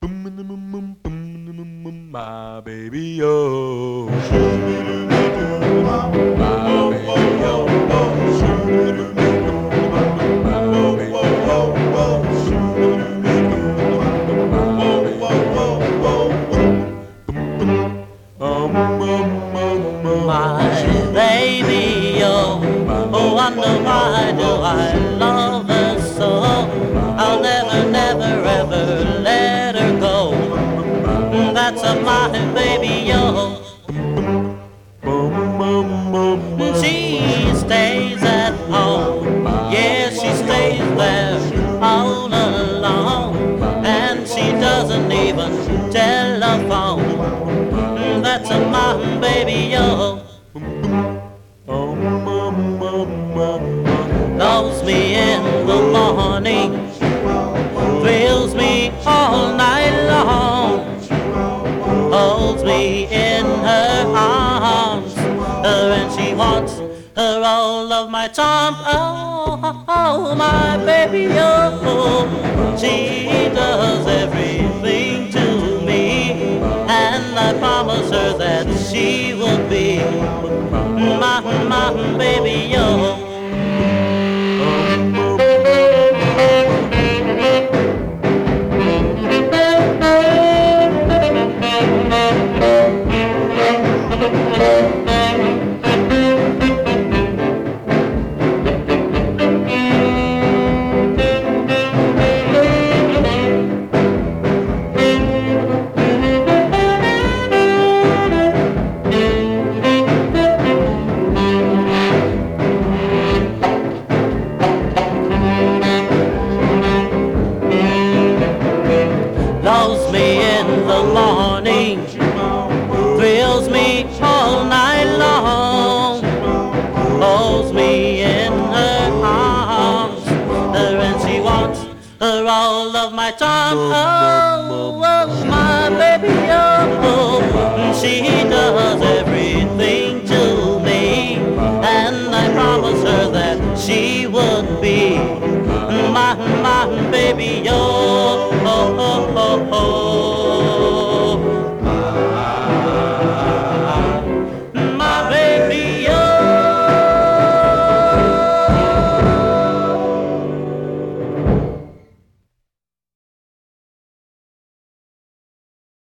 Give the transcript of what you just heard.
My baby, oh. My baby, oh, wonder why do I love her so? I'll never, never, ever let her go. That's my baby, she stays at home, yes, she stays there all alone, and she doesn't even telephone. That's my baby, loves me in the morning, thrills me all night long, holds me in her arms, and she wants her all of my charm. Oh, my baby, she does everything to me, and I promise her that she will be my baby, loves me in the morning, thrills me all night long, holds me in her arms, and she wants her all of my charm. Oh, my baby, she does everything to me, and I promise her that she would be my baby,